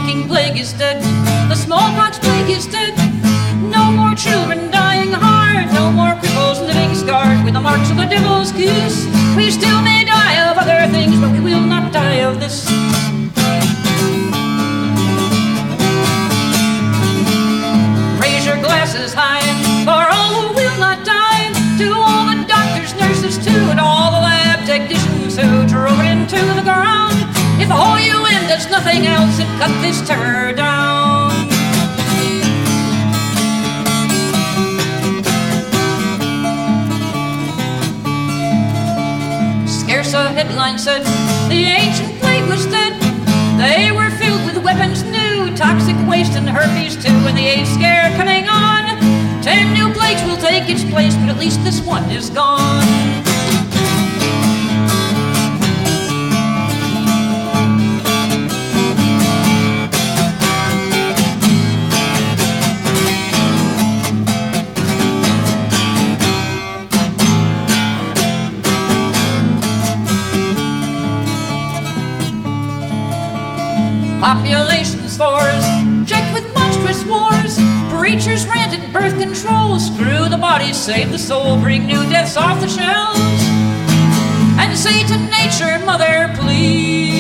walking plague is dead. The smallpox plague is dead. No more children dying hard. No more cripples living scarred with the marks of the devil's kiss. We still may die of other things, but we will not die of this. Raise your glasses high for all who will not die. To all the doctors, nurses too, and all the lab technicians who drove it into the ground. If the whole UN does nothing else, it cut this terror down. Scarce a headline said the ancient plague was dead. They were filled with weapons new, toxic waste and herpes too, and the AIDS scare coming on. 10 new plagues will take its place, but at least this one is gone. Population scores checked with monstrous wars. Preachers ranted birth control. Screw the body, save the soul. Bring new deaths off the shelves. And say to nature, mother, please.